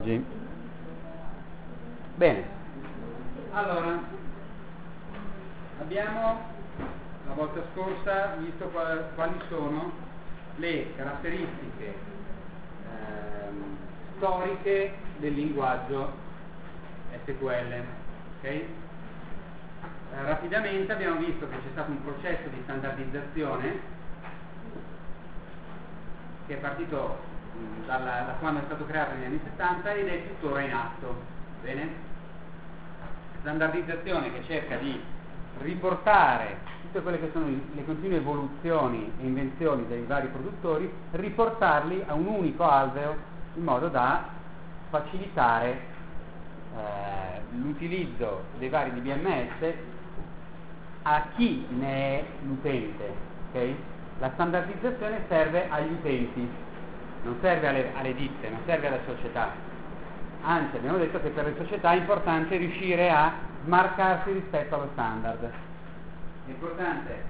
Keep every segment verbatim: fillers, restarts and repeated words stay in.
Bene, allora abbiamo la volta scorsa visto qual, quali sono le caratteristiche ehm, storiche del linguaggio S Q L. Okay? Eh, rapidamente abbiamo visto che c'è stato un processo di standardizzazione che è partito Dalla, da quando è stato creato negli anni settanta ed è tuttora in atto. Bene? Standardizzazione che cerca di riportare tutte quelle che sono le continue evoluzioni e invenzioni dei vari produttori, riportarli a un unico alveo in modo da facilitare eh, l'utilizzo dei vari D B M S a chi ne è l'utente. Okay? La standardizzazione serve agli utenti, non serve alle, alle ditte, non serve alle società. Anzi, abbiamo detto che per le società è importante riuscire a smarcarsi rispetto allo standard. È importante,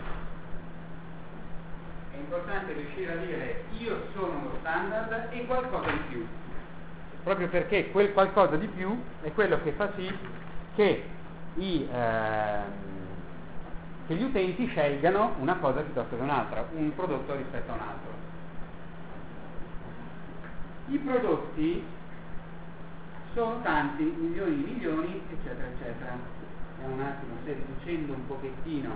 è importante riuscire a dire io sono lo standard e qualcosa di più. Proprio perché quel qualcosa di più è quello che fa sì che, i, ehm, che gli utenti scelgano una cosa piuttosto che un'altra, un prodotto rispetto a un altro. I prodotti sono tanti, milioni di milioni, eccetera, eccetera. Vediamo un attimo se riducendo un pochettino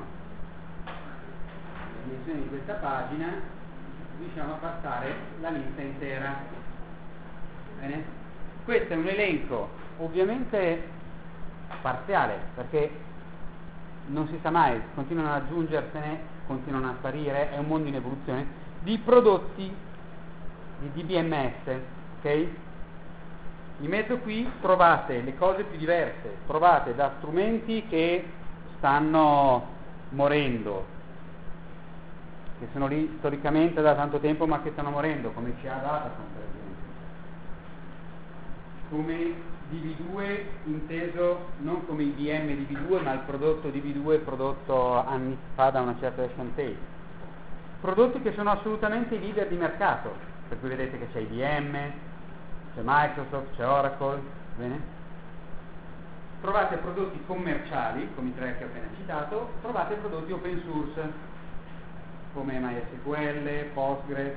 le dimensioni di questa pagina riusciamo a passare la lista intera. Bene? Questo è un elenco ovviamente parziale, perché non si sa mai, continuano ad aggiungersene, continuano a sparire, è un mondo in evoluzione, di prodotti di D B M S, ok? In mezzo qui trovate le cose più diverse, trovate da strumenti che stanno morendo, che sono lì storicamente da tanto tempo ma che stanno morendo, come C A Datacom per esempio, come D B due inteso non come I B M D B due ma il prodotto D B due prodotto anni fa da una certa Shantae, prodotti che sono assolutamente i leader di mercato, per cui vedete che c'è I B M, c'è Microsoft, c'è Oracle, bene? Trovate prodotti commerciali, come i tre che ho appena citato, trovate prodotti open source, come MySQL, Postgres,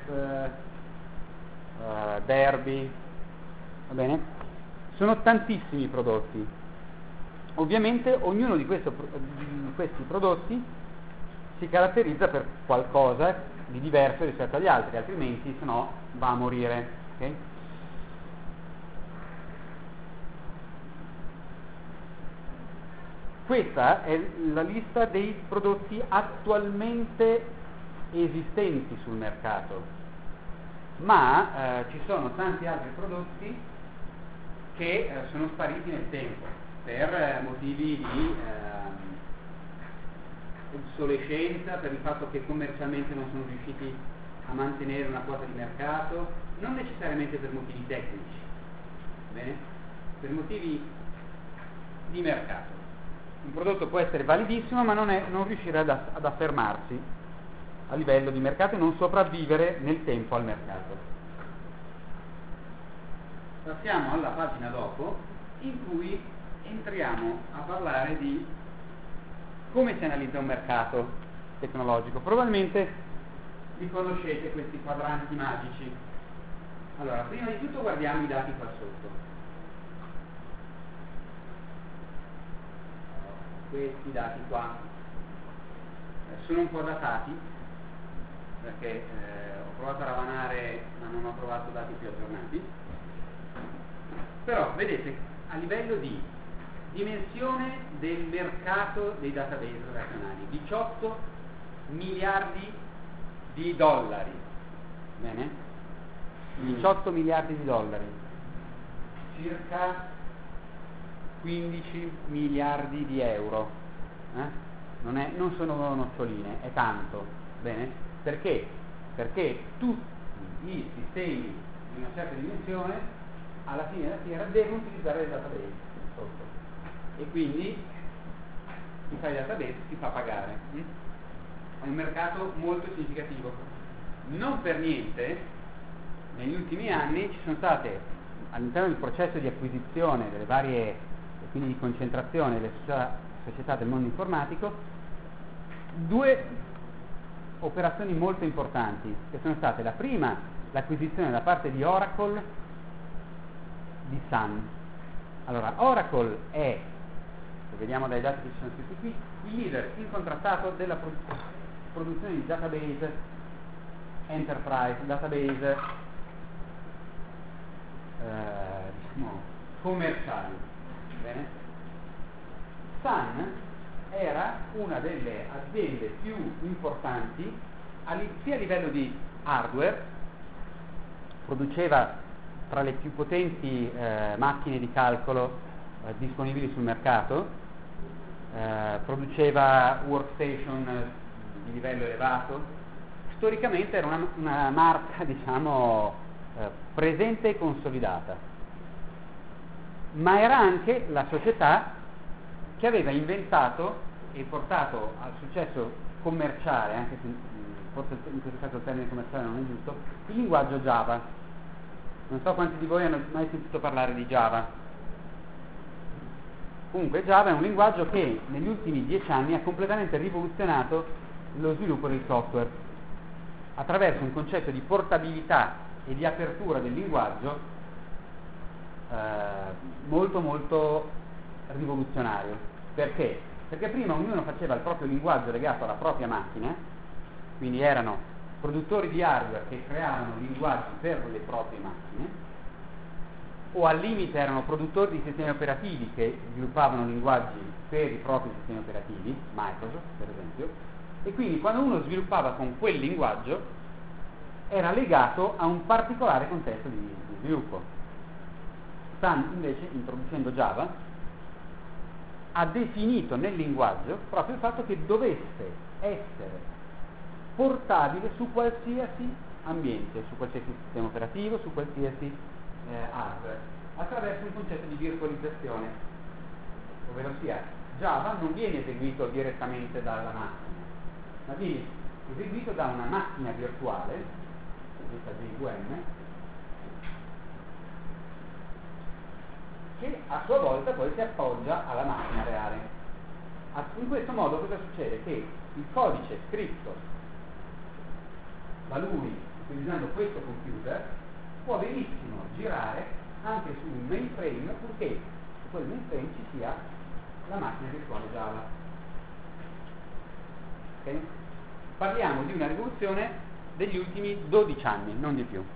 uh, Derby, va bene? Sono tantissimi prodotti. Ovviamente ognuno di, questo, di questi prodotti si caratterizza per qualcosa di diverso rispetto agli altri, altrimenti se no va a morire. Okay? Questa è la lista dei prodotti attualmente esistenti sul mercato, ma eh, ci sono tanti altri prodotti che eh, sono spariti nel tempo per eh, motivi di eh, obsolescenza, per il fatto che commercialmente non sono riusciti a mantenere una quota di mercato, non necessariamente per motivi tecnici, bene? Per motivi di mercato. Un prodotto può essere validissimo ma non, è, non riuscire ad, ad affermarsi a livello di mercato e non sopravvivere nel tempo al mercato. Passiamo alla pagina dopo in cui entriamo a parlare di come si analizza un mercato tecnologico. Probabilmente li conoscete questi quadranti magici. Allora, prima di tutto guardiamo i dati qua sotto. Questi dati qua eh, sono un po' datati perché eh, ho provato a ravanare ma non ho trovato dati più aggiornati, però vedete a livello di dimensione del mercato dei database relazionali, diciotto miliardi di dollari, bene? diciotto miliardi di dollari, circa quindici miliardi di euro, eh? non, è, non sono noccioline, è tanto, bene? Perché? Perché tutti i sistemi di una certa dimensione alla fine della fiera devono utilizzare il database sotto. E quindi chi fa il database si fa pagare. È un mercato molto significativo. Non per niente negli ultimi anni ci sono state all'interno del processo di acquisizione delle varie, e quindi di concentrazione delle società, società del mondo informatico, due operazioni molto importanti, che sono state la prima, l'acquisizione da parte di Oracle di Sun. Allora, Oracle è, se vediamo dai dati che ci sono scritti qui, il leader incontrastato della pro- produzione di database enterprise, database eh, diciamo commerciali. Bene? Sun era una delle aziende più importanti sia a livello di hardware, produceva tra le più potenti eh, macchine di calcolo eh, disponibili sul mercato, eh, produceva workstation di livello elevato. Storicamente era una, una marca, diciamo, eh, presente e consolidata, ma era anche la società che aveva inventato e portato al successo commerciale, anche se forse in questo caso il termine commerciale non è giusto, il linguaggio Java. Non so quanti di voi hanno mai sentito parlare di Java. Comunque Java è un linguaggio che negli ultimi dieci anni ha completamente rivoluzionato lo sviluppo del software attraverso un concetto di portabilità e di apertura del linguaggio eh, molto molto rivoluzionario. Perché? Perché prima ognuno faceva il proprio linguaggio legato alla propria macchina, quindi erano produttori di hardware che creavano linguaggi per le proprie macchine, o al limite erano produttori di sistemi operativi che sviluppavano linguaggi per i propri sistemi operativi, Microsoft per esempio, e quindi quando uno sviluppava con quel linguaggio era legato a un particolare contesto di, di sviluppo. Sun invece, introducendo Java, ha definito nel linguaggio proprio il fatto che dovesse essere portabile su qualsiasi ambiente, su qualsiasi sistema operativo, su qualsiasi eh, hardware, attraverso un concetto di virtualizzazione, ovvero sia Java non viene eseguito direttamente dalla macchina, ma viene eseguito da una macchina virtuale, questa J V M, che a sua volta poi si appoggia alla macchina reale. In questo modo cosa succede? Che il codice scritto da lui utilizzando questo computer può benissimo girare anche su un mainframe, purché su quel mainframe ci sia la macchina virtuale Java. Okay? Parliamo di una rivoluzione degli ultimi dodici anni, non di più.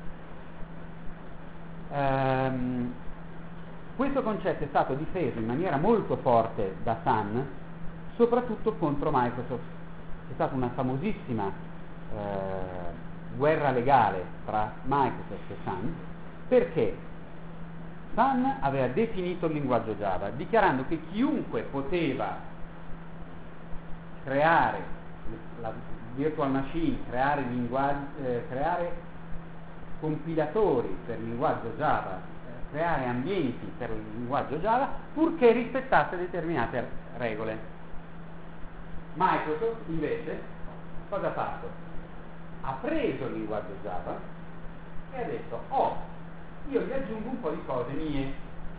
Ehm, questo concetto è stato difeso in maniera molto forte da Sun, soprattutto contro Microsoft. C'è stata una famosissima Eh, guerra legale tra Microsoft e Sun, perché Sun aveva definito il linguaggio Java dichiarando che chiunque poteva creare la virtual machine, creare, linguaggi, eh, creare compilatori per il linguaggio Java, eh, creare ambienti per il linguaggio Java, purché rispettasse determinate regole. Microsoft invece cosa ha fatto? Ha preso il linguaggio Java e ha detto: oh, io gli aggiungo un po' di cose mie.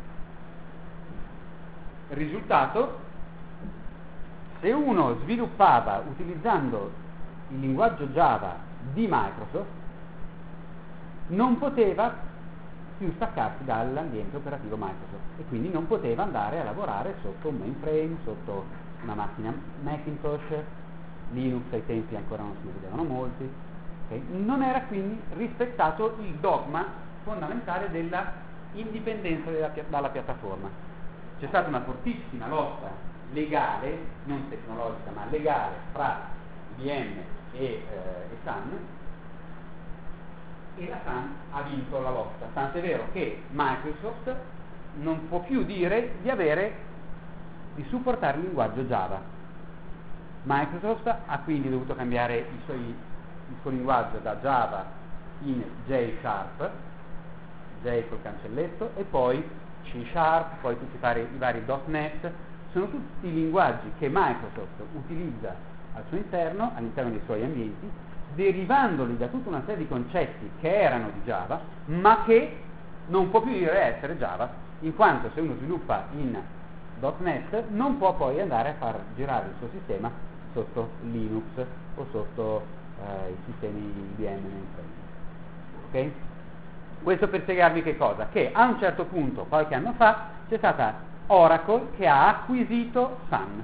Risultato: se uno sviluppava utilizzando il linguaggio Java di Microsoft, non poteva più staccarsi dall'ambiente operativo Microsoft e quindi non poteva andare a lavorare sotto un mainframe, sotto una macchina Macintosh. Linux ai tempi ancora non si vedevano molti. Okay? Non era quindi rispettato il dogma fondamentale della indipendenza della, dalla piattaforma. C'è stata una fortissima lotta legale, non tecnologica ma legale, fra I B M e, eh, e Sun, e la Sun ha vinto la lotta, tant'è vero che Microsoft non può più dire di avere di supportare il linguaggio Java. Microsoft ha quindi dovuto cambiare i suoi, il suo linguaggio da Java in J Sharp, J col cancelletto, e poi C Sharp, poi tutti i vari, i vari .NET. Sono tutti linguaggi che Microsoft utilizza al suo interno, all'interno dei suoi ambienti, derivandoli da tutta una serie di concetti che erano di Java, ma che non può più dire essere Java, in quanto se uno sviluppa in .NET non può poi andare a far girare il suo sistema sotto Linux o sotto eh, i sistemi I B M. Ok? Questo per spiegarvi che cosa? Che a un certo punto, qualche anno fa, c'è stata Oracle che ha acquisito Sun.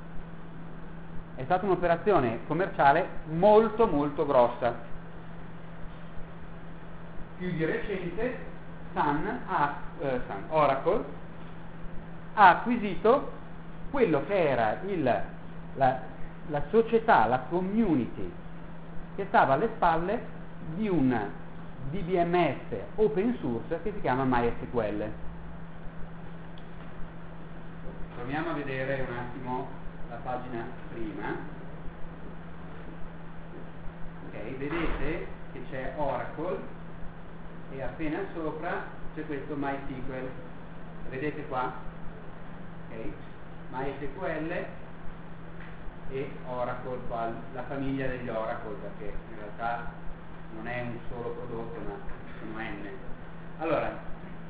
È stata un'operazione commerciale molto molto grossa. Più di recente Sun ha, eh, Sun, Oracle ha acquisito quello che era il, la, la società, la community che stava alle spalle di un D B M S open source che si chiama MySQL. Proviamo a vedere un attimo la pagina prima. Ok, vedete che c'è Oracle e appena sopra c'è questo MySQL. Vedete qua? Ok, MySQL e Oracle qua, la famiglia degli Oracle, perché in realtà non è un solo prodotto ma sono N. Allora,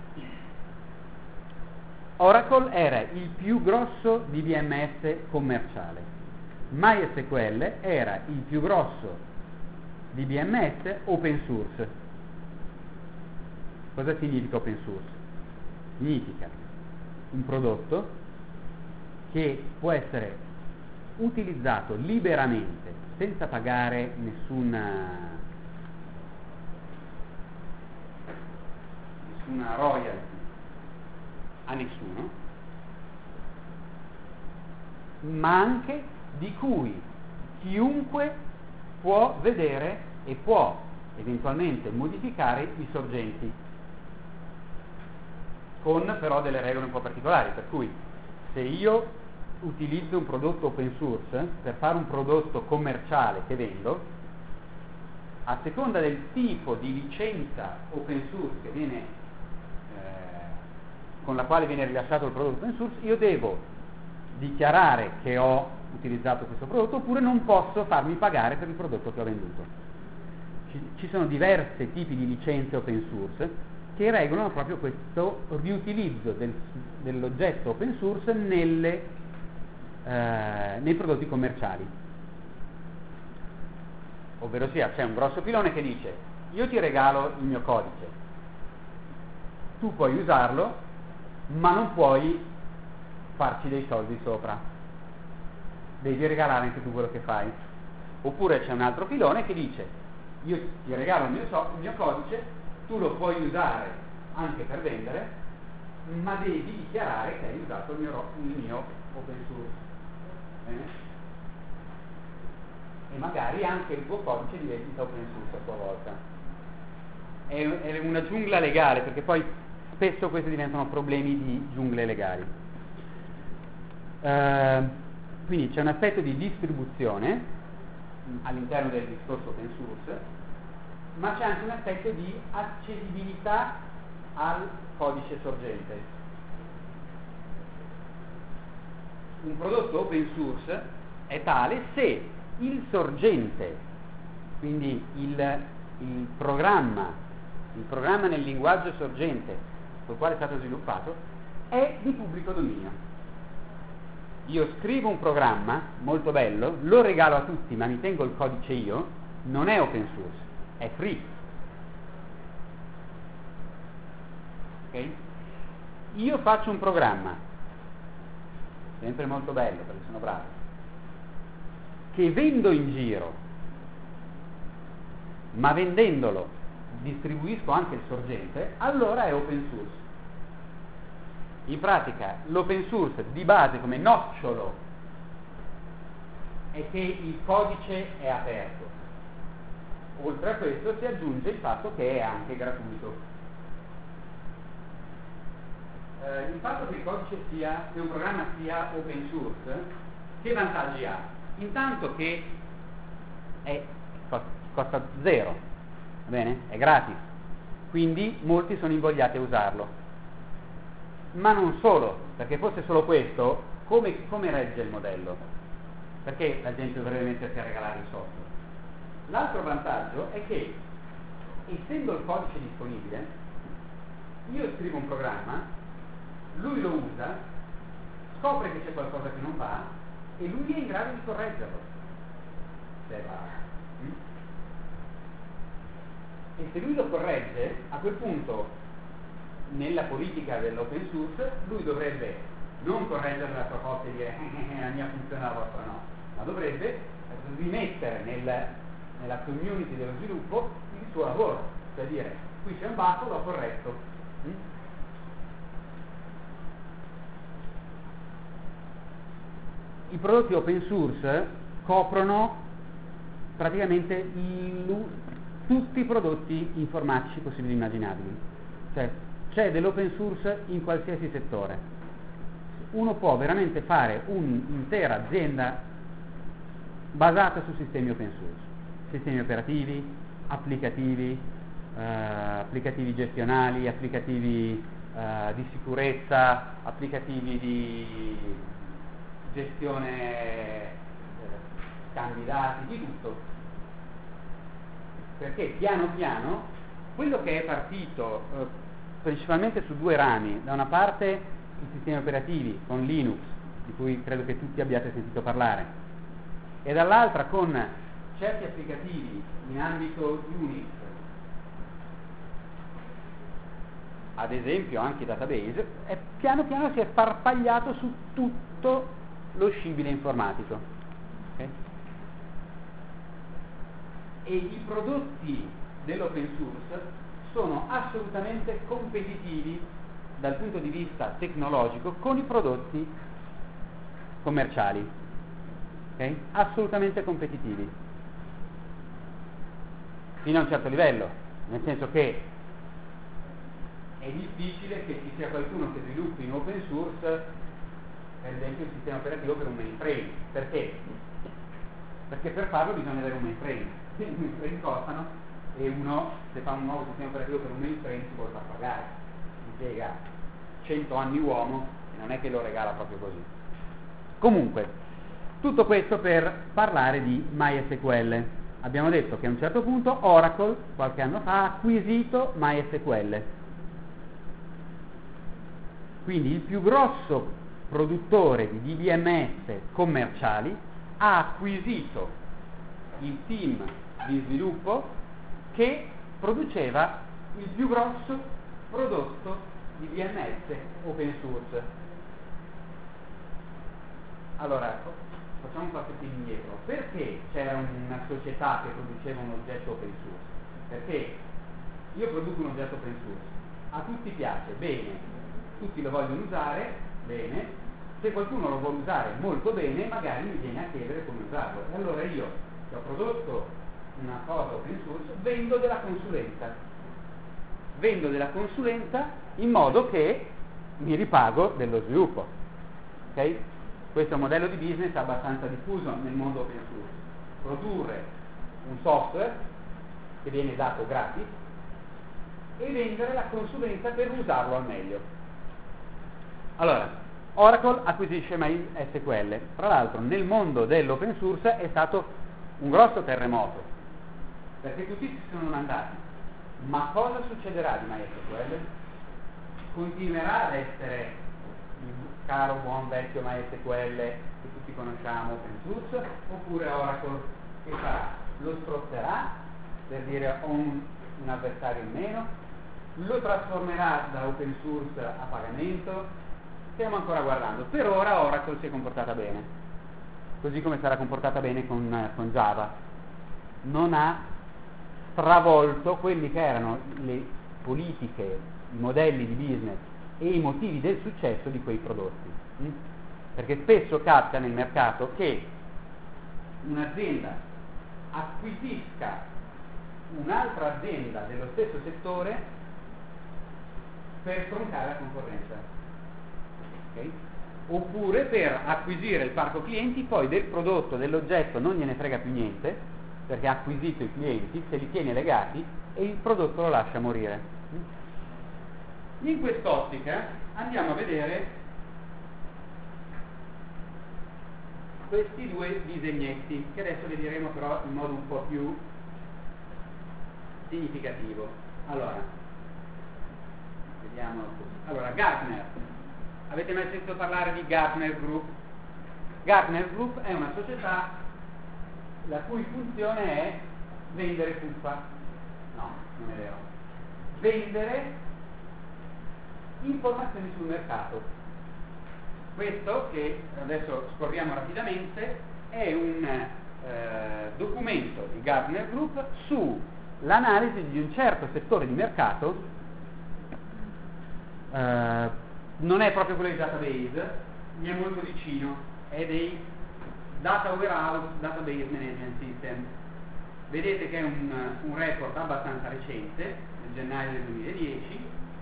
Oracle era il più grosso D B M S commerciale, MySQL era il più grosso D B M S open source. Cosa significa open source? Significa un prodotto che può essere utilizzato liberamente senza pagare nessuna nessuna royalty a nessuno, ma anche di cui chiunque può vedere e può eventualmente modificare i sorgenti, con però delle regole un po' particolari, per cui se io utilizzo un prodotto open source per fare un prodotto commerciale che vendo, a seconda del tipo di licenza open source che viene con la quale viene rilasciato il prodotto open source, io devo dichiarare che ho utilizzato questo prodotto oppure non posso farmi pagare per il prodotto che ho venduto. Ci, ci sono diversi tipi di licenze open source che regolano proprio questo riutilizzo del, dell'oggetto open source nelle, eh, nei prodotti commerciali. Ovvero sia, c'è un grosso filone che dice: io ti regalo il mio codice, tu puoi usarlo ma non puoi farci dei soldi sopra, devi regalare anche tu quello che fai. Oppure c'è un altro filone che dice: io ti regalo il mio, so- il mio codice, tu lo puoi usare anche per vendere, ma devi dichiarare che hai usato il mio, ro- il mio open source. Bene? E magari anche il tuo codice diventa open source a tua volta. È, è una giungla legale, perché poi spesso questi diventano problemi di giungle legali. Uh, quindi c'è un aspetto di distribuzione all'interno del discorso open source, ma c'è anche un aspetto di accessibilità al codice sorgente. Un prodotto open source è tale se il sorgente, quindi il, il programma, il programma nel linguaggio sorgente sul quale è stato sviluppato, è di pubblico dominio. Io scrivo un programma molto bello, lo regalo a tutti, ma mi tengo il codice io, non è open source, è free. Ok? Io faccio un programma, sempre molto bello perché sono bravo, che vendo in giro, ma vendendolo distribuisco anche il sorgente, allora è open source. In pratica l'open source di base come nocciolo è che il codice è aperto. Oltre a questo si aggiunge il fatto che è anche gratuito. Eh, il fatto che il codice sia, che un programma sia open source, che vantaggi ha? Intanto che è, costa zero, va bene? È gratis, quindi molti sono invogliati a usarlo. Ma non solo, perché fosse solo questo, come, come regge il modello? Perché la gente dovrebbe mettersi a regalare il software? L'altro vantaggio è che, essendo il codice disponibile, io scrivo un programma, lui lo usa, scopre che c'è qualcosa che non va e lui è in grado di correggerlo se va. Mm? E se lui lo corregge, a quel punto nella politica dell'open source lui dovrebbe non correggere la sua cosa e dire eh, eh, la mia funziona, la vostra no, ma dovrebbe rimettere nel, nella community dello sviluppo il suo lavoro, cioè dire qui c'è un bug, l'ho corretto. Mm? I prodotti open source coprono praticamente il, tutti i prodotti informatici possibili e immaginabili, cioè c'è dell'open source in qualsiasi settore. Uno può veramente fare un'intera azienda basata su sistemi open source, sistemi operativi, applicativi, eh, applicativi gestionali, applicativi eh, di sicurezza, applicativi di gestione eh, candidati, di tutto, perché piano piano quello che è partito eh, principalmente su due rami, da una parte i sistemi operativi con Linux, di cui credo che tutti abbiate sentito parlare, e dall'altra con certi applicativi in ambito Unix, ad esempio anche database, e piano piano si è sparpagliato su tutto lo scibile informatico. Okay? E i prodotti dell'open source sono assolutamente competitivi dal punto di vista tecnologico con i prodotti commerciali. Okay? Assolutamente competitivi fino a un certo livello, nel senso che è difficile che ci sia qualcuno che sviluppi in open source per esempio il sistema operativo per un mainframe. Perché? Perché per farlo bisogna avere un mainframe. I mainframe costano e uno, se fa un nuovo sistema operativo per un mainframe, si vuole far pagare. Impiega cento anni uomo e non è che lo regala proprio così. Comunque, tutto questo per parlare di MySQL. Abbiamo detto che a un certo punto Oracle, qualche anno fa, ha acquisito MySQL. Quindi il più grosso produttore di D B M S commerciali ha acquisito il team di sviluppo che produceva il più grosso prodotto di D B M S open source. Allora, facciamo un passettino indietro. Perché c'era una società che produceva un oggetto open source? Perché io produco un oggetto open source, a tutti piace, bene, tutti lo vogliono usare, bene, se qualcuno lo vuole usare molto bene, magari mi viene a chiedere come usarlo. E allora io, che ho prodotto una cosa open source, vendo della consulenza. Vendo della consulenza in modo che mi ripago dello sviluppo. Ok? Questo è un modello di business abbastanza diffuso nel mondo open source. Produrre un software che viene dato gratis e vendere la consulenza per usarlo al meglio. Allora, Oracle acquisisce MySQL. Tra l'altro nel mondo dell'open source è stato un grosso terremoto, perché tutti si sono andati. Ma cosa succederà di MySQL? Continuerà ad essere il caro buon vecchio MySQL che tutti conosciamo open source, oppure Oracle che farà? Lo strozzerà per dire ho un, un avversario in meno? Lo trasformerà da open source a pagamento? Stiamo ancora guardando. Per ora Oracle si è comportata bene, così come sarà comportata bene con, con Java. Non ha stravolto quelli che erano le politiche, i modelli di business e i motivi del successo di quei prodotti. Mm? Perché spesso capita nel mercato che un'azienda acquisisca un'altra azienda dello stesso settore per stroncare la concorrenza. Okay? Oppure per acquisire il parco clienti, poi del prodotto, dell'oggetto non gliene frega più niente, perché ha acquisito i clienti, se li tiene legati e il prodotto lo lascia morire. In quest'ottica andiamo a vedere questi due disegnetti, che adesso vedremo però in modo un po' più significativo. Allora, mettiamolo così. Allora, Gartner. Avete mai sentito parlare di Gartner Group? Gartner Group è una società la cui funzione è vendere fuffa. No, non è vero. Vendere informazioni sul mercato. Questo, che adesso scorriamo rapidamente, è un eh, documento di Gartner Group sull'analisi di un certo settore di mercato. Eh, non è proprio quello di database, gli è molto vicino, è dei Data Warehouse Database Management System. Vedete che è un, un report abbastanza recente, nel gennaio del duemiladieci,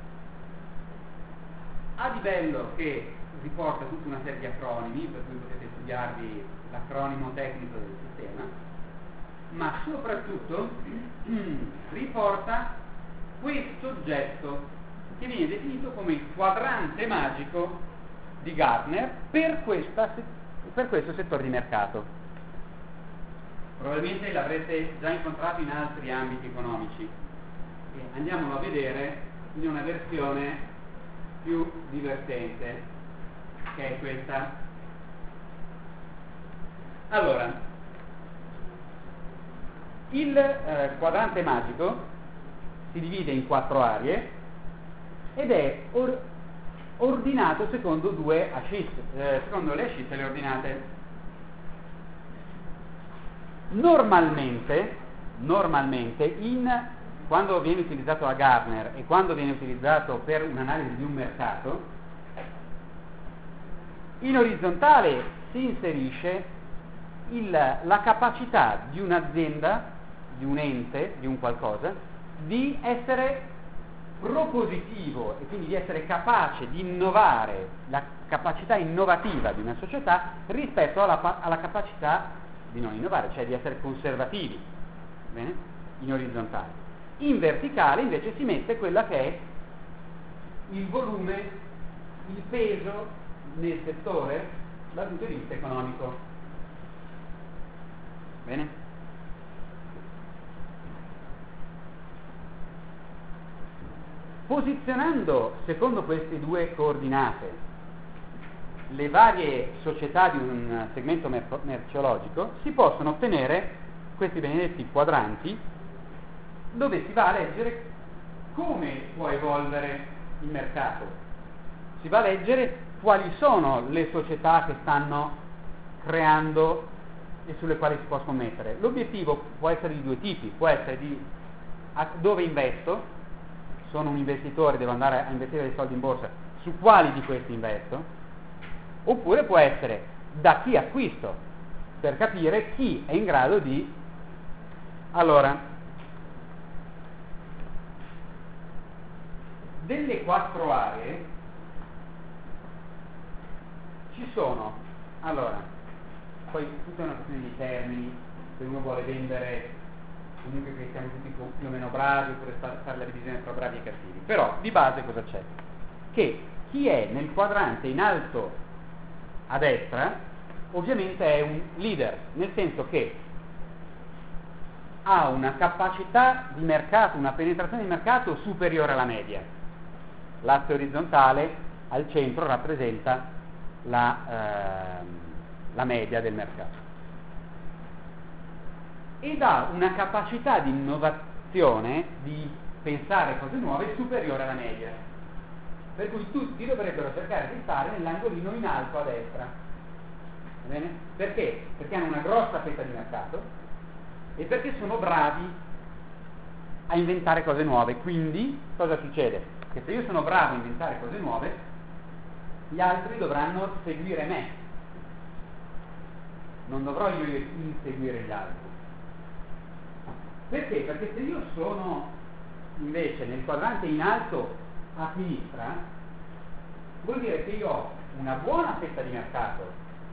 ha di bello che riporta tutta una serie di acronimi, per cui potete studiarvi l'acronimo tecnico del sistema, ma soprattutto riporta questo oggetto che viene definito come il quadrante magico di Gartner per, questa, per questo settore di mercato. Probabilmente l'avrete già incontrato in altri ambiti economici e andiamolo a vedere in una versione più divertente, che è questa. Allora, il eh, quadrante magico si divide in quattro aree ed è or- ordinato secondo due ascisse, eh, secondo le ascisse le ordinate. Normalmente, normalmente in, quando viene utilizzato da Gartner e quando viene utilizzato per un'analisi di un mercato, in orizzontale si inserisce il, la capacità di un'azienda, di un ente, di un qualcosa, di essere propositivo e quindi di essere capace di innovare, la capacità innovativa di una società rispetto alla, alla capacità di non innovare, cioè di essere conservativi. Bene? In orizzontale. In verticale invece si mette quella che è il volume, il peso nel settore dal punto di vista economico. Bene? Posizionando secondo queste due coordinate le varie società di un segmento mer- merceologico, si possono ottenere questi benedetti quadranti dove si va a leggere come può evolvere il mercato, si va a leggere quali sono le società che stanno creando e sulle quali si può scommettere. L'obiettivo può essere di due tipi, può essere di a dove investo, sono un investitore, devo andare a investire dei soldi in borsa, su quali di questi investo, oppure può essere da chi acquisto, per capire chi è in grado di... Allora, delle quattro aree ci sono, allora, poi tutta una questione di termini, se uno vuole vendere comunque che siamo tutti più o meno bravi, oppure fare la divisione tra bravi e cattivi. Però di base cosa c'è? Che chi è nel quadrante in alto a destra ovviamente è un leader, nel senso che ha una capacità di mercato, una penetrazione di mercato superiore alla media. L'asse orizzontale al centro rappresenta la, ehm, la media del mercato. Ed ha una capacità di innovazione, di pensare cose nuove, superiore alla media. Per cui tutti dovrebbero cercare di stare nell'angolino in alto a destra. Va bene? Perché? Perché hanno una grossa fetta di mercato e perché sono bravi a inventare cose nuove. Quindi, cosa succede? Che se io sono bravo a inventare cose nuove, gli altri dovranno seguire me. Non dovrò io inseguire gli altri. Perché? Perché se io sono invece nel quadrante in alto a sinistra, vuol dire che io ho una buona fetta di mercato,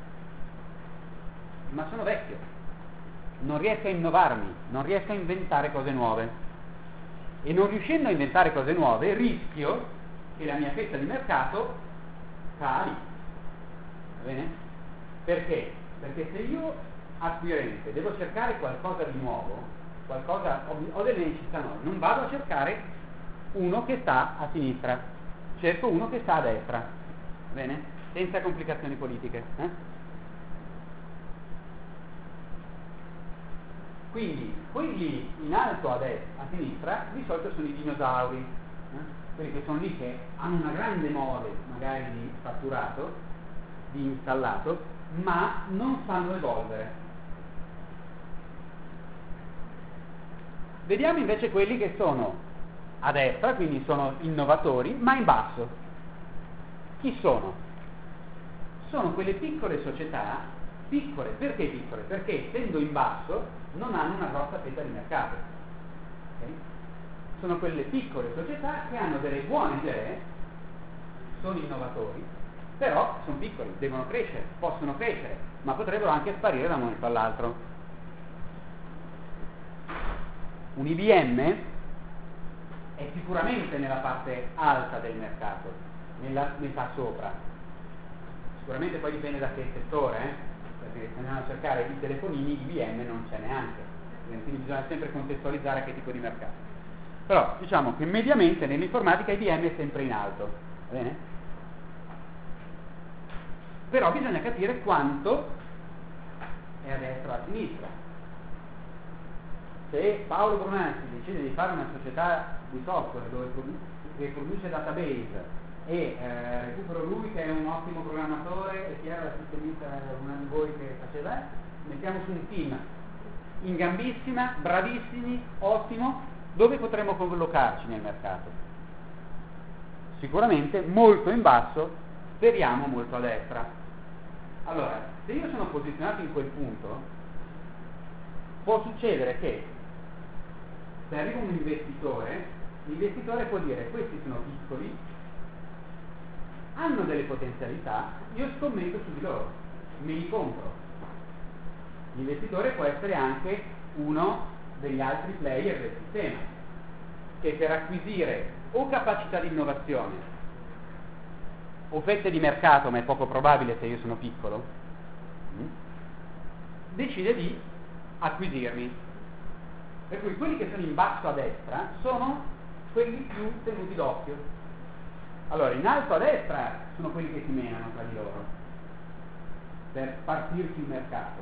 ma sono vecchio, non riesco a innovarmi, non riesco a inventare cose nuove, e non riuscendo a inventare cose nuove rischio che la mia fetta di mercato cali. Va bene? Perché? Perché se io acquirente devo cercare qualcosa di nuovo, qualcosa, ho, ho delle necessità nuove, non vado a cercare uno che sta a sinistra, cerco uno che sta a destra, va bene? Senza complicazioni politiche. Eh? Quindi quelli in alto a destra, a sinistra, di solito sono i dinosauri, eh? Quelli che sono lì che hanno una grande mole magari di fatturato, di installato, ma non sanno evolvere. Vediamo invece quelli che sono a destra, quindi sono innovatori, ma in basso. Chi sono? Sono quelle piccole società, piccole, perché piccole? Perché essendo in basso non hanno una grossa fetta di mercato. Okay? Sono quelle piccole società che hanno delle buone idee, sono innovatori, però sono piccoli, devono crescere, possono crescere, ma potrebbero anche sparire da un momento all'altro. Un I B M è sicuramente nella parte alta del mercato, nella metà sopra. Sicuramente poi dipende da che settore, eh? Perché se andiamo a cercare i telefonini, I B M non c'è neanche, quindi bisogna sempre contestualizzare che tipo di mercato. Però diciamo che mediamente nell'informatica I B M è sempre in alto, va bene? Però bisogna capire quanto è a destra o a sinistra. Se Paolo Brunazzi decide di fare una società di software dove produ- che produce database e eh, recupero lui che è un ottimo programmatore e chi era la sistemista, una di voi che faceva, mettiamo su un team in gambissima, bravissimi, ottimo, dove potremmo collocarci nel mercato? Sicuramente molto in basso, speriamo molto a destra. Allora, se io sono posizionato in quel punto, può succedere che se arriva un investitore, l'investitore può dire questi sono piccoli, hanno delle potenzialità, io scommetto su di loro, me li compro. L'investitore può essere anche uno degli altri player del sistema, che per acquisire o capacità di innovazione o fette di mercato, ma è poco probabile se io sono piccolo, decide di acquisirmi. Per cui quelli che sono in basso a destra sono quelli più tenuti d'occhio. Allora, in alto a destra sono quelli che si menano tra di loro per partirsi il mercato.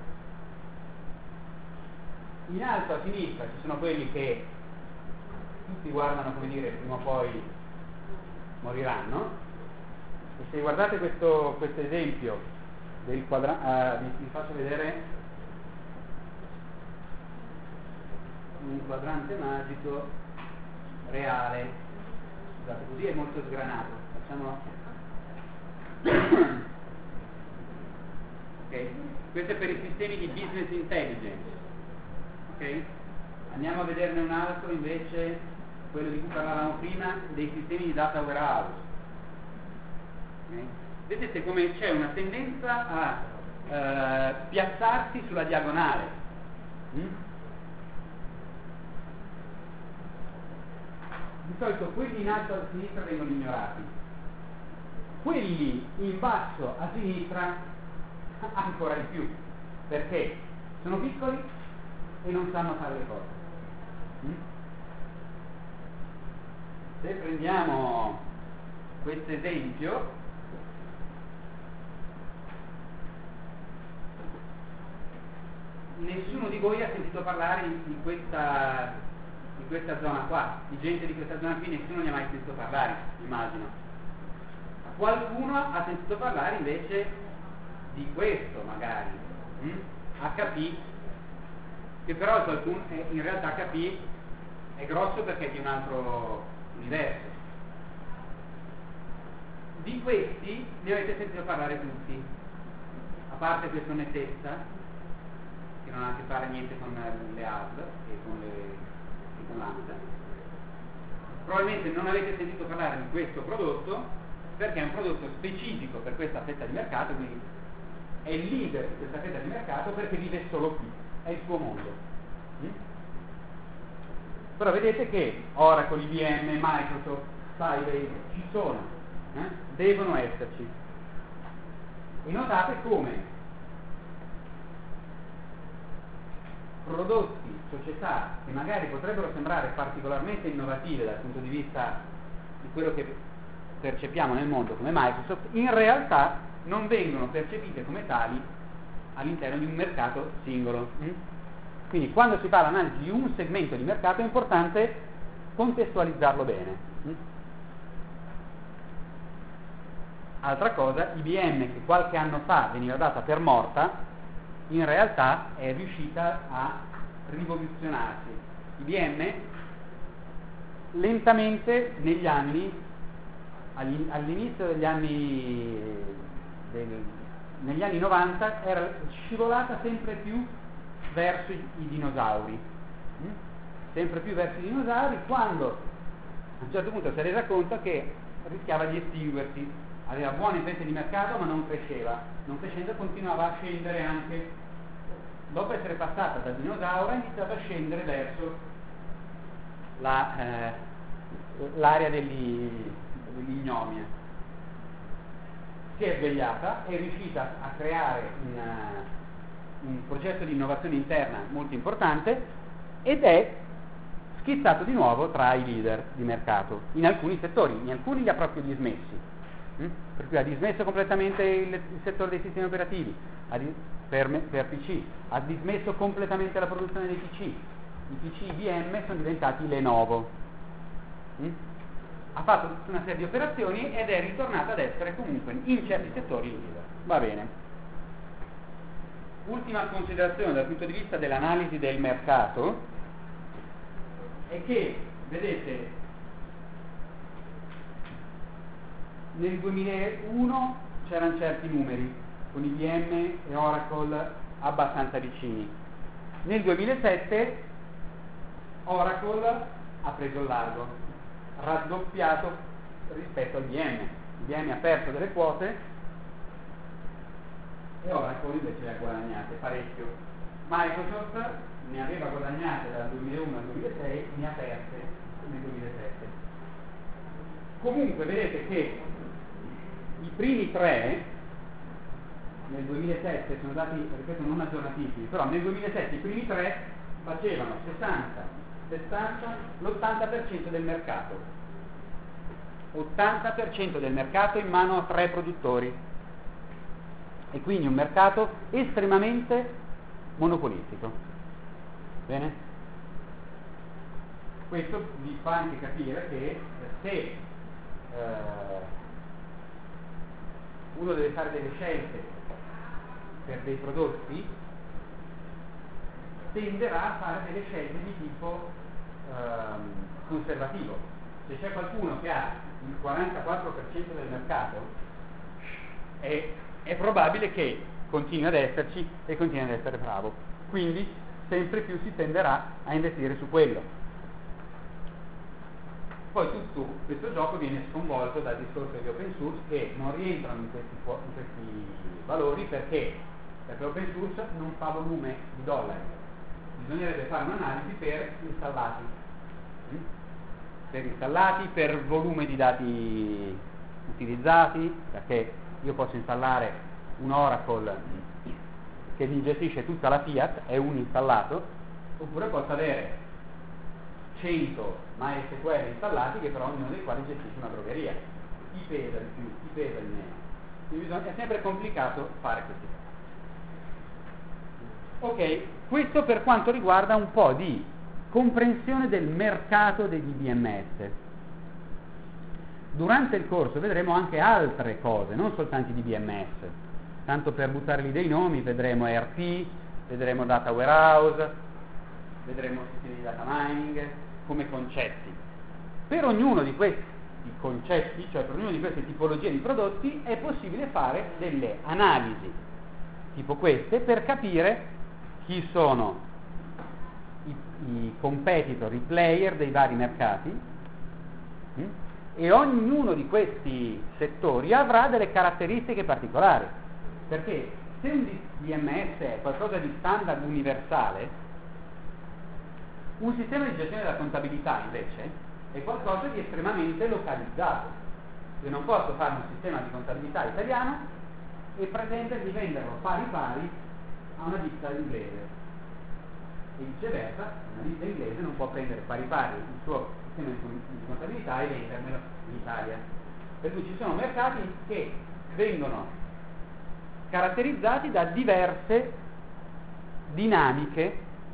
In alto a sinistra ci sono quelli che tutti guardano, come dire, prima o poi moriranno. E se guardate questo, questo esempio del quadrante, uh, vi, vi faccio vedere un quadrante magico reale. Scusate, così è molto sgranato, facciamolo. Ok, questo è per i sistemi di business intelligence. Ok, andiamo a vederne un altro invece, quello di cui parlavamo prima, dei sistemi di data warehouse. Okay? Vedete come c'è una tendenza a eh, piazzarsi sulla diagonale. Mm? Di solito quelli in alto a sinistra vengono ignorati, quelli in basso a sinistra ancora di più, perché sono piccoli e non sanno fare le cose. Mm? Se prendiamo questo esempio, nessuno di voi ha sentito parlare di, di questa di questa zona qua, di gente di questa zona qui, nessuno ne ha mai sentito parlare, immagino. Qualcuno ha sentito parlare invece di questo, magari, hm? H P, che però qualcuno, eh, in realtà H P è grosso perché è di un altro universo. Di questi ne avete sentito parlare tutti, a parte questo Netezza, che non ha a che fare niente con le A S e con le probabilmente non avete sentito parlare di questo prodotto perché è un prodotto specifico per questa fetta di mercato, quindi è il leader di questa fetta di mercato perché vive solo qui, è il suo mondo. Mm? Però vedete che Oracle, I B M, Microsoft, Sybase ci sono, eh? Devono esserci. E notate come prodotti, società che magari potrebbero sembrare particolarmente innovative dal punto di vista di quello che percepiamo nel mondo come Microsoft, in realtà non vengono percepite come tali all'interno di un mercato singolo. Mm? Quindi quando si fa l'analisi di un segmento di mercato è importante contestualizzarlo bene. Mm? Altra cosa, I B M, che qualche anno fa veniva data per morta, in realtà è riuscita a rivoluzionarsi. I B M lentamente negli anni, all'inizio degli anni del, negli anni novanta, era scivolata sempre più verso i, i dinosauri, mm? sempre più verso i dinosauri, quando a un certo punto si è resa conto che rischiava di estinguersi. Aveva buone fette di mercato ma non cresceva, non crescendo continuava a scendere anche, dopo essere passata da dinosauro ha iniziato a scendere verso la, eh, l'area degli, dell'ignomia. Si è svegliata, è riuscita a creare una, un progetto di innovazione interna molto importante ed è schizzato di nuovo tra i leader di mercato in alcuni settori, in alcuni li ha proprio dismessi. Per cui ha dismesso completamente il, il settore dei sistemi operativi, ha di, per, per P C, ha dismesso completamente la produzione dei P C. I P C I B M sono diventati Lenovo. Mm? Ha fatto tutta una serie di operazioni ed è ritornata ad essere comunque in certi settori leader. Va bene. Ultima considerazione dal punto di vista dell'analisi del mercato è che, vedete, nel duemilauno c'erano certi numeri, con I B M e Oracle abbastanza vicini. Nel duemilasette Oracle ha preso il largo, raddoppiato rispetto al I B M. I B M ha perso delle quote e Oracle invece le ha guadagnate parecchio. Microsoft ne aveva guadagnate dal duemilauno al duemilasei, ne ha perse nel duemilasette. Comunque vedete che i primi tre nel duemilasette sono dati, ripeto, non aggiornatissimi, però nel duemilasette i primi tre facevano sessanta, settanta, l'ottanta per cento del mercato. ottanta per cento del mercato in mano a tre produttori. E quindi un mercato estremamente monopolistico. Bene? Questo vi fa anche capire che se eh, uno deve fare delle scelte per dei prodotti, tenderà a fare delle scelte di tipo ehm, conservativo. Se c'è qualcuno che ha il quarantaquattro per cento del mercato, è, è probabile che continui ad esserci e continui ad essere bravo. Quindi sempre più si tenderà a investire su quello. Poi tutto questo gioco viene sconvolto dal discorso di open source, che non rientrano in questi, in questi valori perché? Perché l'open source non fa volume di dollari, bisognerebbe fare un'analisi per installati, mm? per installati, per volume di dati utilizzati, perché io posso installare un Oracle che mi gestisce tutta la Fiat, è un installato, oppure posso avere cento MySQL installati che però ognuno dei quali gestisce una drogheria. Chi pesa di più, chi pesa di meno. Quindi bisogna, è sempre complicato fare questi cose. Ok, questo per quanto riguarda un po' di comprensione del mercato degli I B M S. Durante il corso vedremo anche altre cose, non soltanto di I B M S. Tanto per buttare lì dei nomi, vedremo E R P, vedremo Data Warehouse, vedremo sistemi di data mining, come concetti. Per ognuno di questi concetti, cioè per ognuna di queste tipologie di prodotti, è possibile fare delle analisi tipo queste per capire chi sono i, i competitor, i player dei vari mercati, mh? E ognuno di questi settori avrà delle caratteristiche particolari, perché se un D M S è qualcosa di standard universale, un sistema di gestione della contabilità invece è qualcosa di estremamente localizzato. Io non posso fare un sistema di contabilità italiano e pretendere di venderlo pari pari a una ditta inglese. E viceversa, una ditta inglese non può prendere pari pari il suo sistema di contabilità e vendermelo in Italia. Per cui ci sono mercati che vengono caratterizzati da diverse dinamiche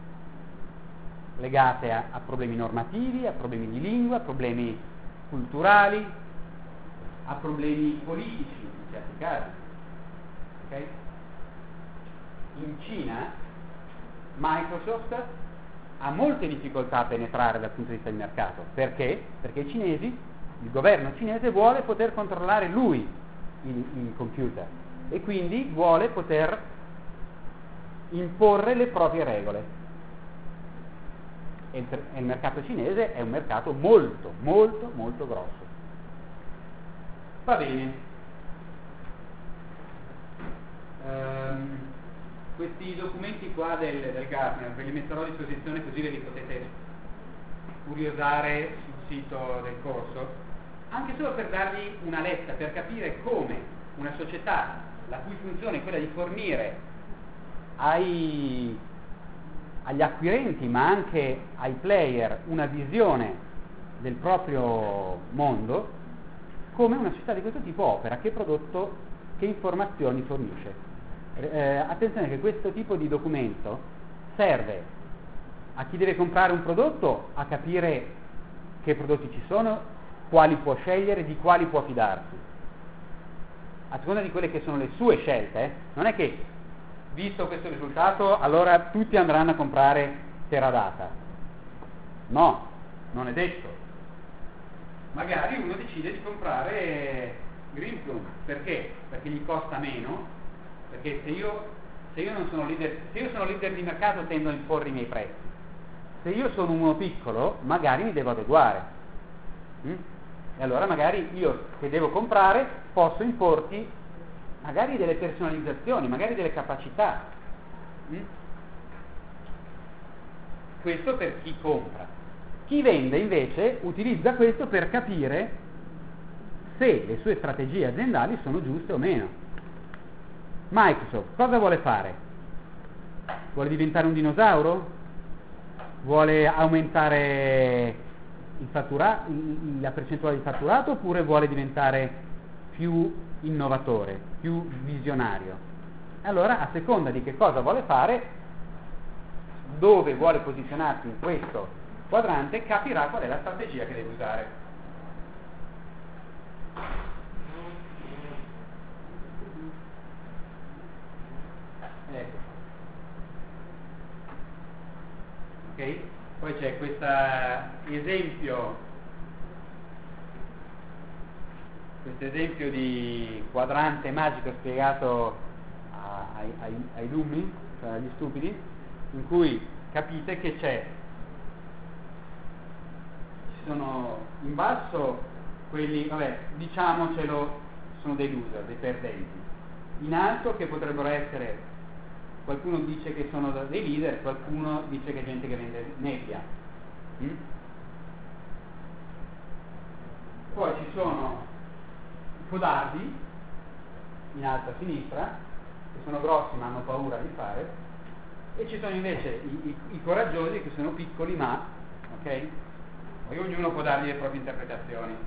legate a, a problemi normativi, a problemi di lingua, a problemi culturali, a problemi politici in certi casi. Okay? In Cina Microsoft ha molte difficoltà a penetrare dal punto di vista del mercato. Perché? Perché i cinesi, il governo cinese vuole poter controllare lui il, il computer e quindi vuole poter imporre le proprie regole. E il, e il mercato cinese è un mercato molto, molto, molto grosso. Va bene. Um, questi documenti qua del, del Gartner ve li metterò a disposizione così ve li potete curiosare sul sito del corso, anche solo per darvi una letta, per capire come una società la cui funzione è quella di fornire ai, agli acquirenti ma anche ai player una visione del proprio mondo, come una società di questo tipo opera, che prodotto, che informazioni fornisce. Eh, attenzione che questo tipo di documento serve a chi deve comprare un prodotto a capire che prodotti ci sono, quali può scegliere, di quali può fidarsi, a seconda di quelle che sono le sue scelte. Eh. Non è che, visto questo risultato, allora tutti andranno a comprare Teradata. No, non è detto. Magari uno decide di comprare Greenplum. Perché? Perché gli costa meno, perché se io, se io non sono leader, se io sono leader di mercato tendo a imporre i miei prezzi. Se io sono uno piccolo, magari mi devo adeguare. Mm? E allora magari io che devo comprare posso importi magari delle personalizzazioni, magari delle capacità. Mm? Questo per chi compra. Chi vende invece utilizza questo per capire se le sue strategie aziendali sono giuste o meno. Microsoft cosa vuole fare? Vuole diventare un dinosauro? Vuole aumentare il fattura- la percentuale di fatturato oppure vuole diventare più innovatore, più visionario? Allora, a seconda di che cosa vuole fare, dove vuole posizionarsi in questo quadrante, capirà qual è la strategia che deve usare. Ecco. Ok? Poi c'è questo esempio, questo esempio di quadrante magico spiegato a, ai, ai, ai dummi, cioè agli stupidi, in cui capite che c'è sono in basso quelli, vabbè, diciamocelo, sono dei loser, dei perdenti. In alto che potrebbero essere, qualcuno dice che sono dei leader, qualcuno dice che è gente che vende nebbia. Mm? Poi ci sono i codardi, in alto a sinistra, che sono grossi ma hanno paura di fare, e ci sono invece i, i, i coraggiosi che sono piccoli ma, ok? Poi ognuno può dargli le proprie interpretazioni.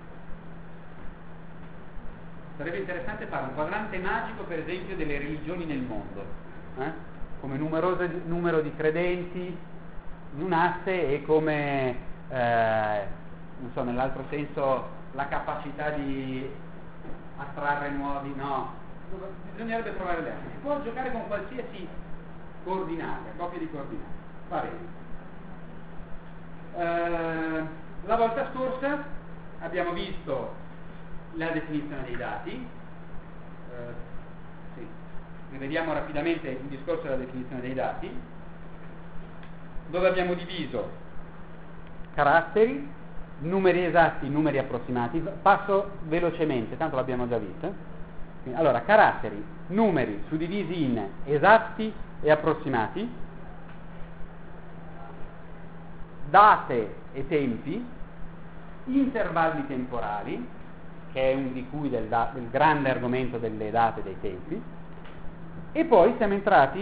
Sarebbe interessante fare un quadrante magico, per esempio, delle religioni nel mondo, eh? Come numeroso numero di credenti in un asse e come, eh, non so, nell'altro senso, la capacità di attrarre nuovi, no, bisognerebbe trovare le asse. Si può giocare con qualsiasi coordinata, coppia di coordinate. Va bene. Eh, La volta scorsa abbiamo visto la definizione dei dati, eh, sì. Rivediamo rapidamente il discorso della definizione dei dati, dove abbiamo diviso caratteri, numeri esatti, numeri approssimati. Passo velocemente, tanto l'abbiamo già visto. Allora, caratteri, numeri suddivisi in esatti e approssimati, date e tempi, intervalli temporali, che è un di cui del, da, del grande argomento delle date e dei tempi, e poi siamo entrati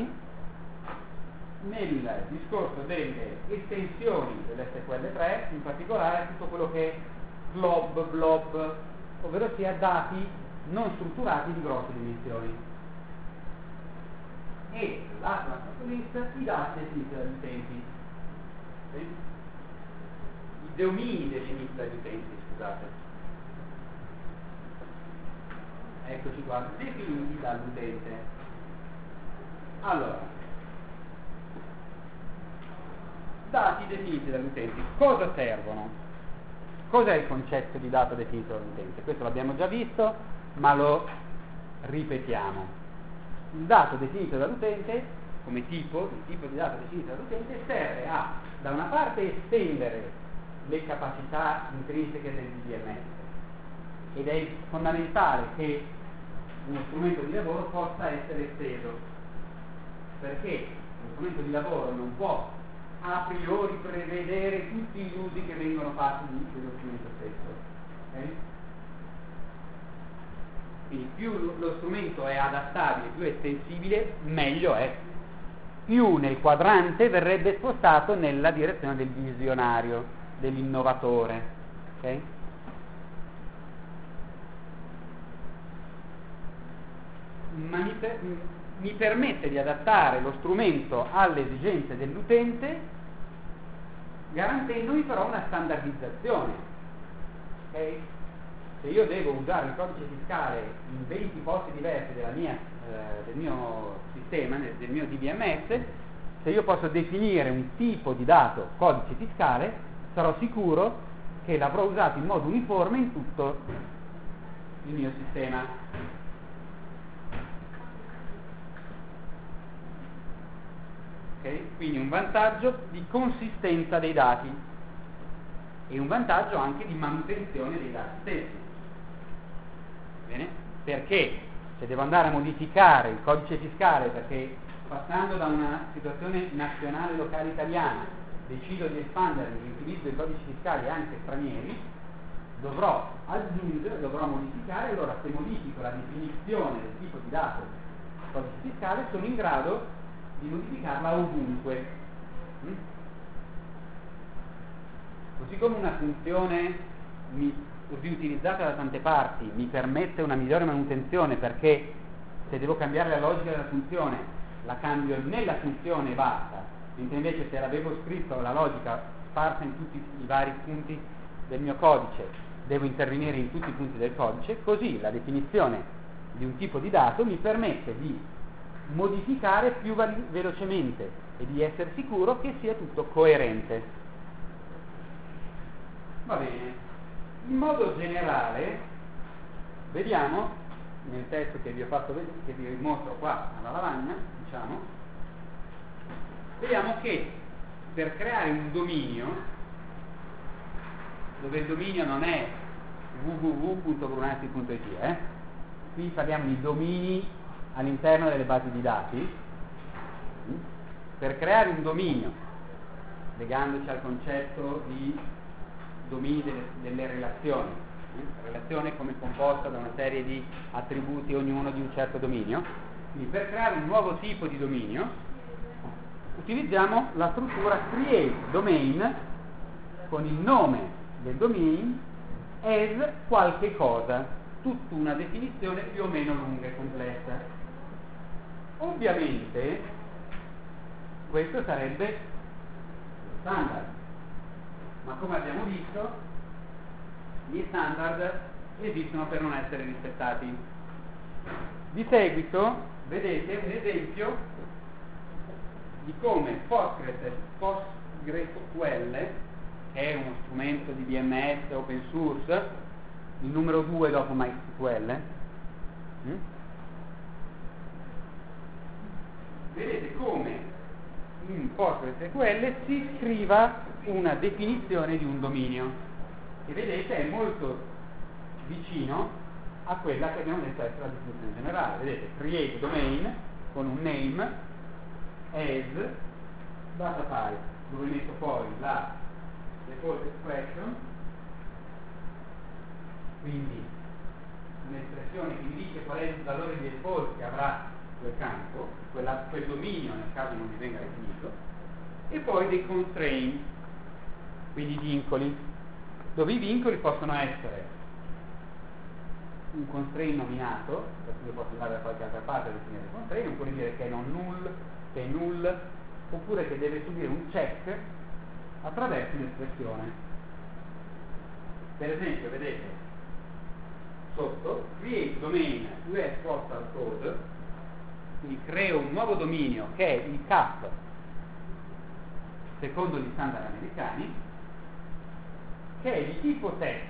nel discorso delle estensioni dell'S Q L tre, in particolare tutto quello che è glob, blob, ovvero sia dati non strutturati di grosse dimensioni. E lato list i dati definiti dagli utenti, sì? I domini definiti dagli utenti, scusate, eccoci qua, definiti dall'utente. Allora, dati definiti dall'utente, cosa servono? Cos'è il concetto di dato definito dall'utente? Questo l'abbiamo già visto, ma lo ripetiamo. Il dato definito dall'utente, come tipo, il tipo di dato definito dall'utente, serve a, da una parte, estendere le capacità intrinseche del D B M S, ed è fondamentale che uno strumento di lavoro possa essere esteso, perché uno strumento di lavoro non può a priori prevedere tutti gli usi che vengono fatti dello strumento stesso. Okay? Quindi più lo strumento è adattabile, più è estensibile, meglio è. Più nel quadrante verrebbe spostato nella direzione del visionario, dell'innovatore. Okay? Ma mi, per, mi permette di adattare lo strumento alle esigenze dell'utente, garantendomi però una standardizzazione. Okay? Se io devo usare il codice fiscale in venti posti diversi della mia, eh, del mio sistema, del mio D B M S, se io posso definire un tipo di dato codice fiscale, sarò sicuro che l'avrò usato in modo uniforme in tutto il mio sistema. Okay? Quindi un vantaggio di consistenza dei dati e un vantaggio anche di manutenzione dei dati stessi. Bene? Perché se devo andare a modificare il codice fiscale, perché passando da una situazione nazionale locale italiana decido di espandere l'utilizzo dei codici fiscali anche stranieri, dovrò aggiungere, dovrò modificare. Allora, se modifico la definizione del tipo di dato del codice fiscale, sono in grado di modificarla ovunque. Mm? Così come una funzione mi riutilizzata da tante parti mi permette una migliore manutenzione, perché se devo cambiare la logica della funzione la cambio nella funzione e basta, mentre invece se l'avevo scritto la logica sparsa in tutti i vari punti del mio codice devo intervenire in tutti i punti del codice. Così la definizione di un tipo di dato mi permette di modificare più velocemente e di essere sicuro che sia tutto coerente. Va bene. In modo generale, vediamo nel testo che vi ho fatto vedere, che vi mostro qua alla lavagna, diciamo, vediamo che per creare un dominio, dove il dominio non è w w w punto brunati punto i t, eh? Qui parliamo di domini all'interno delle basi di dati. Per creare un dominio, legandoci al concetto di domini delle, delle relazioni, eh? Relazione come composta da una serie di attributi, ognuno di un certo dominio. Quindi per creare un nuovo tipo di dominio utilizziamo la struttura create domain con il nome del domain as qualche cosa, tutta una definizione più o meno lunga e complessa. Ovviamente questo sarebbe standard, ma come abbiamo visto gli standard esistono per non essere rispettati. Di seguito vedete un esempio di come PostgreSQL, che è uno strumento di D B M S open source, il numero due dopo MySQL, hm? vedete come in PostgreSQL si scriva una definizione di un dominio, e vedete è molto vicino a quella che abbiamo detto essere la definizione generale. Vedete, create domain con un name as data type, dove metto poi la default expression, quindi un'espressione che mi dice qual è il valore di default che avrà quel campo, quella, quel dominio nel caso non mi venga definito, e poi dei constraint, quindi vincoli, dove i vincoli possono essere un constraint nominato, per cui io posso andare da qualche altra parte a definire il constraint, oppure dire che è non null, che è null, oppure che deve subire un check attraverso un'espressione. Per esempio, vedete, sotto, create domain U S postal code, quindi creo un nuovo dominio che è il C A P secondo gli standard americani, che è di tipo text,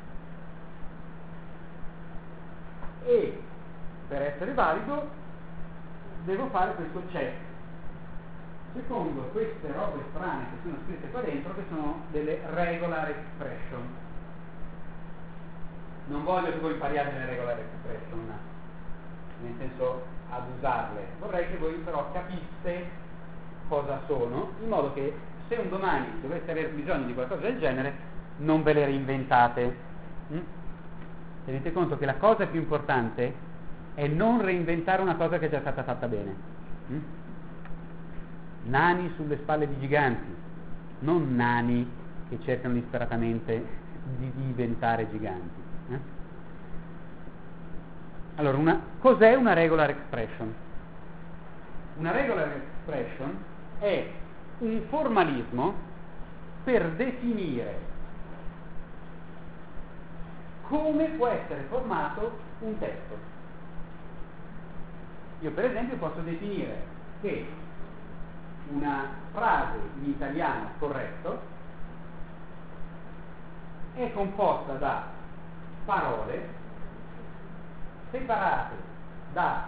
e per essere valido devo fare questo check secondo queste robe strane che sono scritte qua dentro, che sono delle regular expression. Non voglio che voi impariate le regular expression, nel senso ad usarle, vorrei che voi però capiste cosa sono, in modo che se un domani doveste avere bisogno di qualcosa del genere non ve le reinventate. mm? Tenete conto che la cosa più importante è non reinventare una cosa che è già stata fatta bene. mm? Nani sulle spalle di giganti, non nani che cercano disperatamente di diventare giganti. eh? Allora, una, cos'è una regular expression? Una regular expression è un formalismo per definire come può essere formato un testo. Io per esempio posso definire che una frase in italiano corretto è composta da parole separate da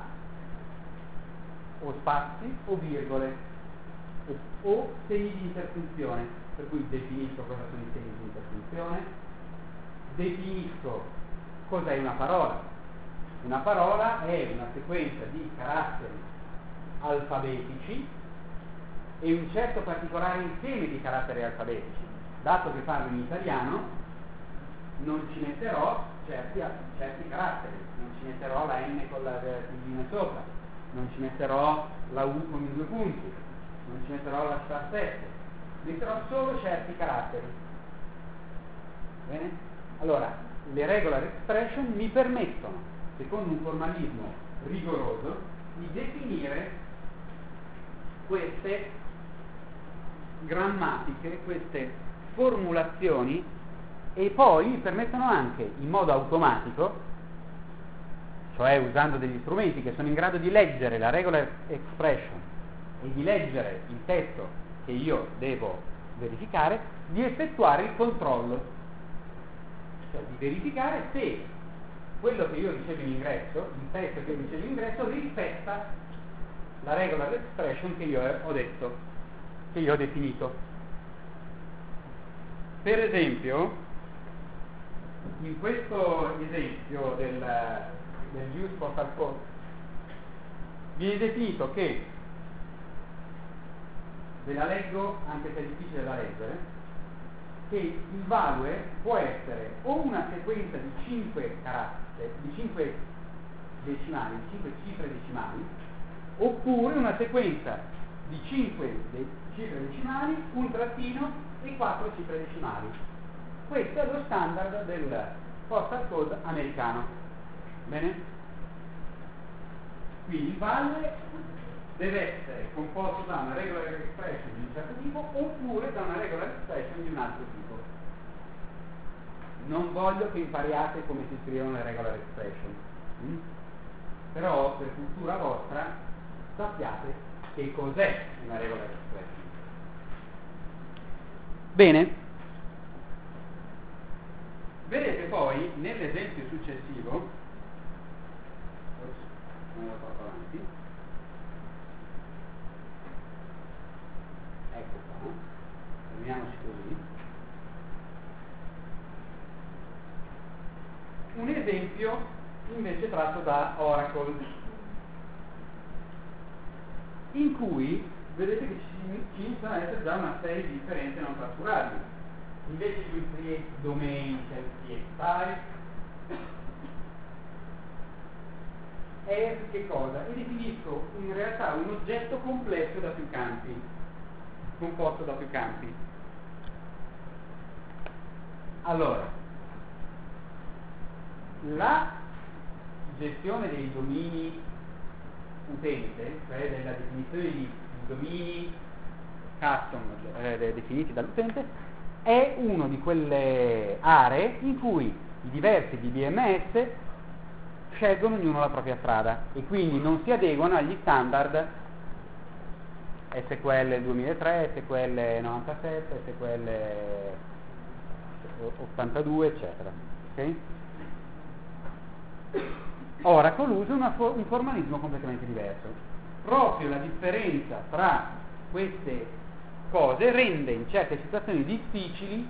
o spazi o virgole o, o segni di interpunzione, per cui definisco cosa sono i segni di interpunzione, definisco cos'è una parola. Una parola è una sequenza di caratteri alfabetici e un certo particolare insieme di caratteri alfabetici. Dato che parlo in italiano, non ci metterò certi, certi caratteri, non ci metterò la N con la tilde sopra, non ci metterò la U con i due punti, non ci metterò la star sette, metterò solo certi caratteri. Bene? Allora, le regular expression mi permettono, secondo un formalismo rigoroso, di definire queste grammatiche, queste formulazioni, e poi mi permettono anche in modo automatico, cioè usando degli strumenti che sono in grado di leggere la regular expression e di leggere il testo che io devo verificare, di effettuare il controllo, cioè di verificare se quello che io ricevo in ingresso, il testo che io ricevo in ingresso, rispetta la regular expression che io ho detto, che io ho definito. Per esempio, in questo esempio del, del use postal code viene definito che, ve la leggo anche se è difficile da leggere, che il value può essere o una sequenza di cinque caratteri, di cinque decimali, di cinque cifre decimali, oppure una sequenza di cinque de- cifre decimali, un trattino e quattro cifre decimali. Questo è lo standard del postal code americano. Bene? Quindi il value deve essere composto da una regular expression di un certo tipo oppure da una regular expression di un altro tipo. Non voglio che impariate come si scrivono le regular expression, mm? però per cultura vostra sappiate che cos'è una regular expression. Bene, vedete poi nell'esempio successivo, me lo porto avanti, ecco qua, fermiamoci così, un esempio invece tratto da Oracle, in cui vedete che ci, ci iniziano ad essere già una serie di differenze non trascurabili. Invece di un create domain c'è il create type, è che cosa? E definisco in realtà un oggetto complesso da più campi, composto da più campi. Allora, la gestione dei domini utente, cioè della definizione di domini custom eh, definiti dall'utente, è una di quelle aree in cui i diversi D B M S scelgono ognuno la propria strada e quindi non si adeguano agli standard S Q L duemilatré, S Q L novantasette, S Q L ottantadue, eccetera. Okay? Oracle usa una for- un formalismo completamente diverso. Proprio la differenza tra queste cose rende in certe situazioni difficili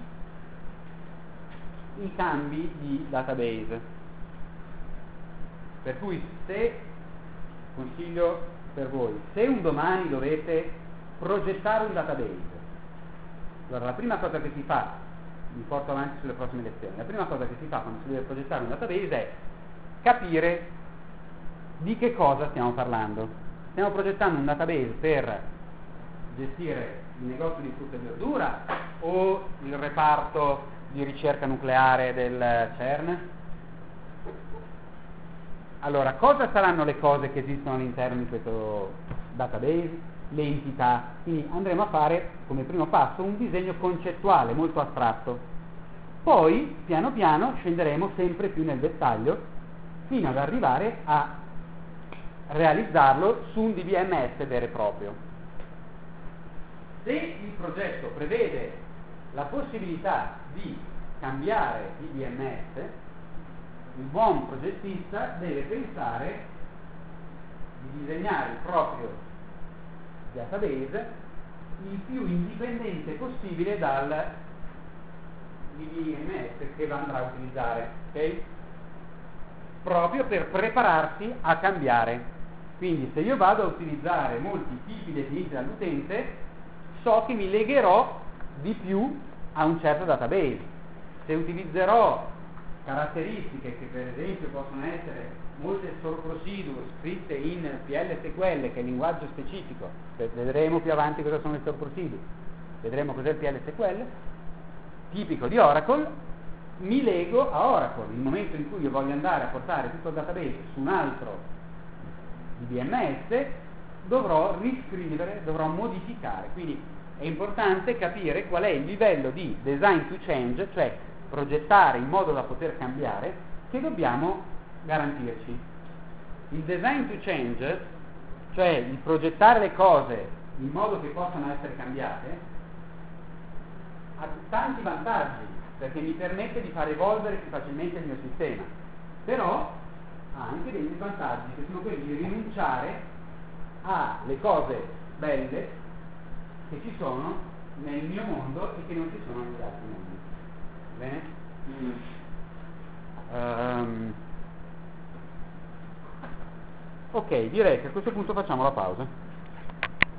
i cambi di database. Per cui se, consiglio per voi, se un domani dovete progettare un database, allora la prima cosa che si fa, mi porto avanti sulle prossime lezioni, la prima cosa che si fa quando si deve progettare un database è capire di che cosa stiamo parlando. Stiamo progettando un database per gestire il negozio di frutta e verdura o il reparto di ricerca nucleare del CERN? Allora, cosa saranno le cose che esistono all'interno di questo database? Le entità. Quindi andremo a fare come primo passo un disegno concettuale molto astratto. Poi, piano piano, scenderemo sempre più nel dettaglio fino ad arrivare a realizzarlo su un D B M S vero e proprio. Se il progetto prevede la possibilità di cambiare D B M S, il buon progettista deve pensare di disegnare il proprio database il più indipendente possibile dal D B M S che andrà a utilizzare, ok? Proprio per prepararsi a cambiare. Quindi se io vado a utilizzare molti tipi definiti dall'utente, so che mi legherò di più a un certo database. Se utilizzerò caratteristiche che per esempio possono essere molte store procedure scritte in P L S Q L, che è il linguaggio specifico, vedremo più avanti cosa sono le store procedure, vedremo cos'è il P L S Q L, tipico di Oracle, mi lego a Oracle. Il momento in cui io voglio andare a portare tutto il database su un altro D B M S, dovrò riscrivere, dovrò modificare. Quindi è importante capire qual è il livello di design to change, cioè progettare in modo da poter cambiare, che dobbiamo garantirci. Il design to change, cioè il progettare le cose in modo che possano essere cambiate, ha tanti vantaggi, perché mi permette di far evolvere più facilmente il mio sistema, però ha anche degli svantaggi, che sono quelli di rinunciare alle cose belle che ci sono nel mio mondo e che non ci sono negli altri mondi. Bene? Mm. Um, ok, direi che a questo punto facciamo la pausa.